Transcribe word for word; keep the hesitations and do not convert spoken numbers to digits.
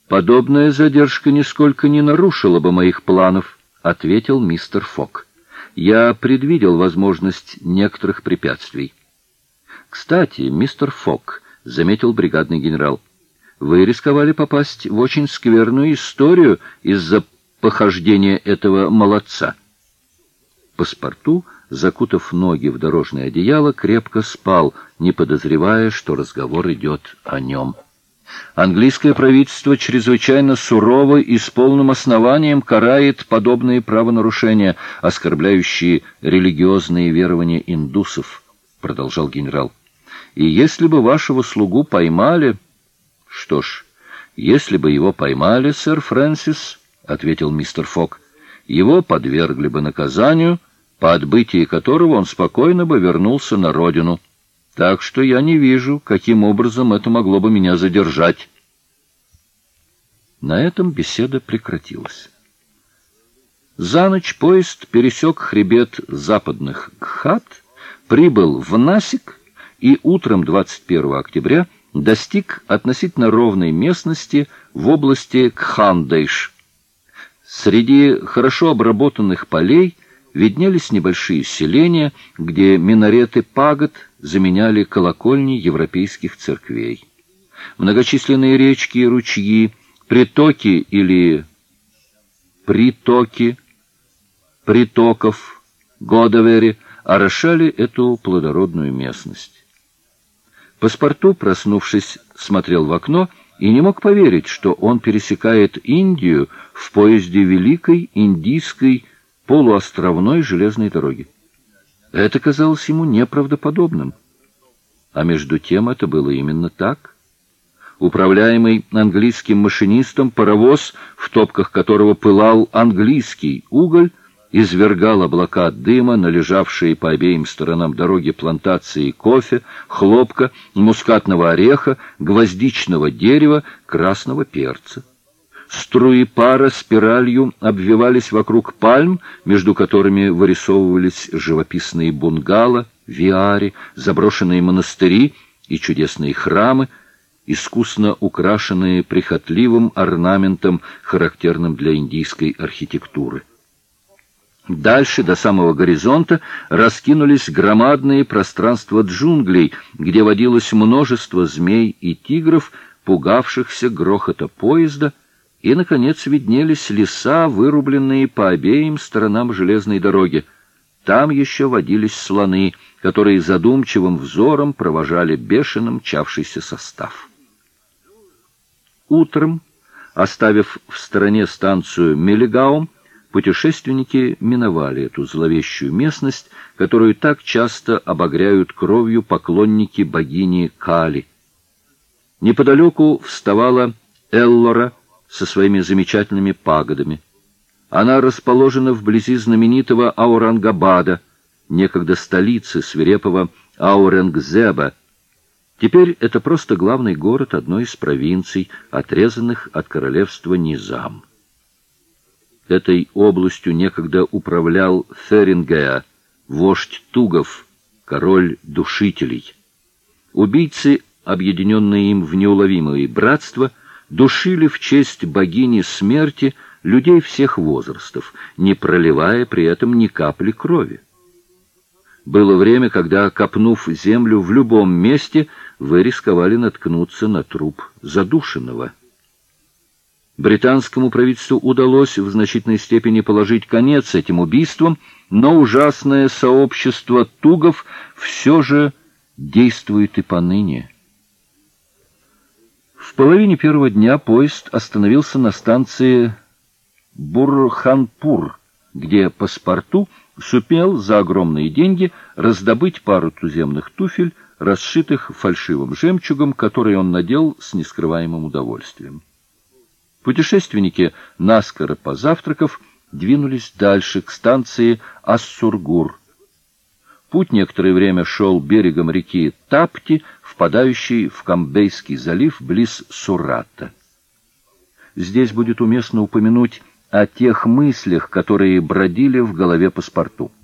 «Подобная задержка нисколько не нарушила бы моих планов», — ответил мистер Фок. «Я предвидел возможность некоторых препятствий». «Кстати, мистер Фок», — заметил бригадный генерал, — «вы рисковали попасть в очень скверную историю из-за похождения этого молодца». Паспорту, закутав ноги в дорожное одеяло, крепко спал, не подозревая, что разговор идет о нем. Английское правительство чрезвычайно сурово и с полным основанием карает подобные правонарушения, оскорбляющие религиозные верования индусов, продолжал генерал. И если бы вашего слугу поймали... Что ж, если бы его поймали, сэр Фрэнсис, ответил мистер Фок, его подвергли бы наказанию, по отбытии которого он спокойно бы вернулся на родину. Так что я не вижу, каким образом это могло бы меня задержать. На этом беседа прекратилась. За ночь поезд пересек хребет западных Гхат, прибыл в Насик и утром двадцать первого октября достиг относительно ровной местности в области Кхандейш. Среди хорошо обработанных полей виднелись небольшие селения, где минареты пагод заменяли колокольни европейских церквей. Многочисленные речки и ручьи, притоки или притоки, притоков, Годавери орошали эту плодородную местность. Паспорту, проснувшись, смотрел в окно и не мог поверить, что он пересекает Индию в поезде Великой Индийской полуостровной железной дороги. Это казалось ему неправдоподобным. А между тем это было именно так. Управляемый английским машинистом паровоз, в топках которого пылал английский уголь, извергал облака дыма на лежавшие по обеим сторонам дороги плантации кофе, хлопка, мускатного ореха, гвоздичного дерева, красного перца. Струи пара спиралью обвивались вокруг пальм, между которыми вырисовывались живописные бунгало, виари, заброшенные монастыри и чудесные храмы, искусно украшенные прихотливым орнаментом, характерным для индийской архитектуры. Дальше, до самого горизонта, раскинулись громадные пространства джунглей, где водилось множество змей и тигров, пугавшихся грохота поезда, и, наконец, виднелись леса, вырубленные по обеим сторонам железной дороги. Там еще водились слоны, которые задумчивым взором провожали бешено мчавшийся состав. Утром, оставив в стороне станцию Мелегаум, путешественники миновали эту зловещую местность, которую так часто обогряют кровью поклонники богини Кали. Неподалеку вставала Эллора со своими замечательными пагодами. Она расположена вблизи знаменитого Аурангабада, некогда столицы свирепого Аурангзеба. Теперь это просто главный город одной из провинций, отрезанных от королевства Низам. Этой областью некогда управлял Ферингеа, вождь тугов, король душителей. Убийцы, объединенные им в неуловимое братство, душили в честь богини смерти людей всех возрастов, не проливая при этом ни капли крови. Было время, когда, копнув землю в любом месте, вы рисковали наткнуться на труп задушенного. Британскому правительству удалось в значительной степени положить конец этим убийствам, но ужасное сообщество тугов все же действует и поныне. В половине первого дня поезд остановился на станции Бурханпур, где паспорту сумел за огромные деньги раздобыть пару туземных туфель, расшитых фальшивым жемчугом, которые он надел с нескрываемым удовольствием. Путешественники, наскоро позавтракав, двинулись дальше, к станции Ассургур. Путь некоторое время шел берегом реки Тапти, впадающей в Камбейский залив близ Сурата. Здесь будет уместно упомянуть о тех мыслях, которые бродили в голове паспорту.